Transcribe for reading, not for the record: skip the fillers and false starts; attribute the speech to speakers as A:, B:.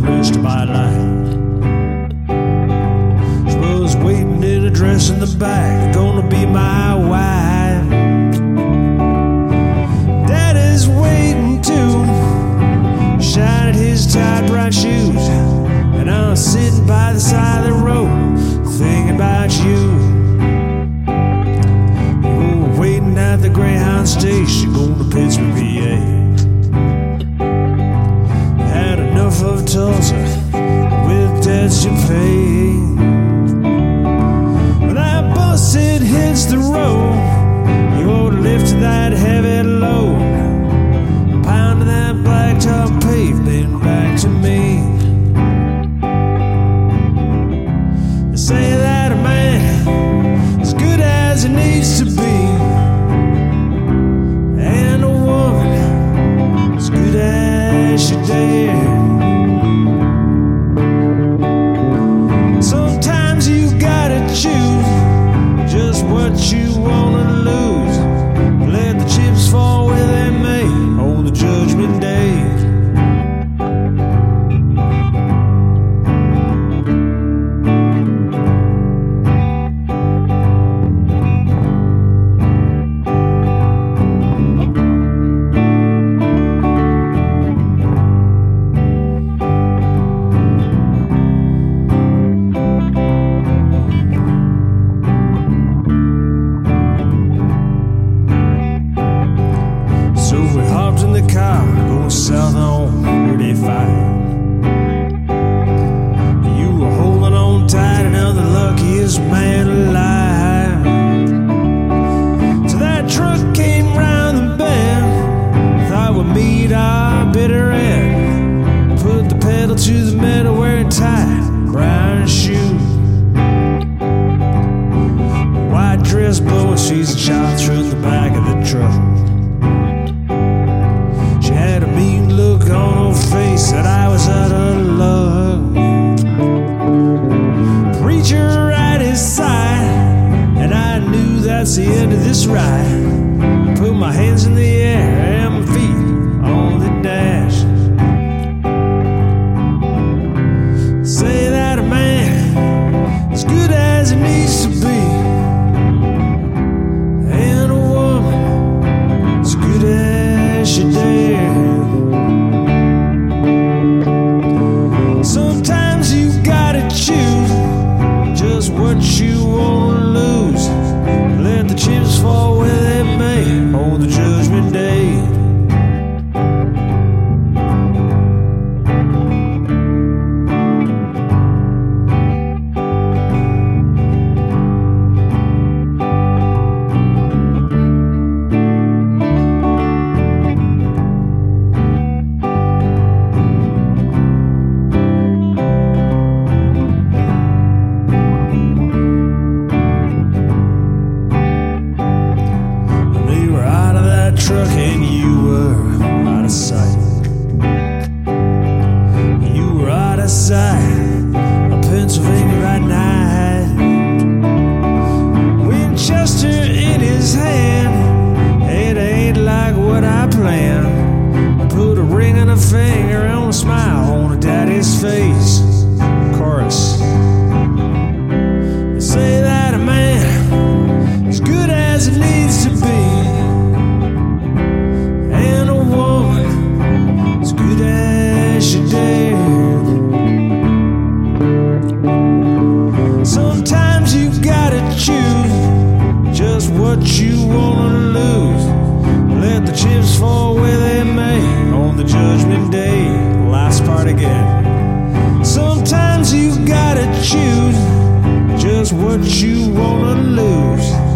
A: rest of my life. She was waiting in a dress in the back, gonna be my wife. Daddy's waiting too, shining his tight bright shoes, and I'm sitting by the side of the road thinking about you. You're waiting at the Greyhound station going to Pittsburgh, PA. Had enough of Tulsa with debts to pay. When that busted hits the road, you're lifting that heavy load, pounding that blacktop pavement back to me. They say that a man is good as he needs to be, and a woman as good as she dare. Sometimes you gotta choose just what you wanna lose. Let the chips fall where they may on the judgment day. So we hopped in the car, going south on Route 85. You were holding on tight, another luckiest man alive. So that truck came round the bend, thought we'd meet our bitter end. Put the pedal to the metal, wearing tight brown shoes, white dress blowing, she's a child through the back of the truck. She had a mean look on her face that I was out of luck. Preacher at his side, and I knew that's the end of this ride. Put my hands in the air and my feet on the dash. Say that a man as good as he needs to be, and a woman as good as she dare. Sometimes you gotta choose just what you wanna lose. Let the chips fall where they may on the judgment day. Truck and you were out of sight. You were out of sight of Pennsylvania right night. Winchester in his hand, it ain't like what I planned. Put a ring on a finger and a smile on a daddy's face. Chorus. They say that a man is good as he needs to be, and a woman as good as she dare. Sometimes you gotta choose just what you wanna lose. Let the chips fall where they may on the judgment day. Last part again. Sometimes you gotta choose just what you wanna lose.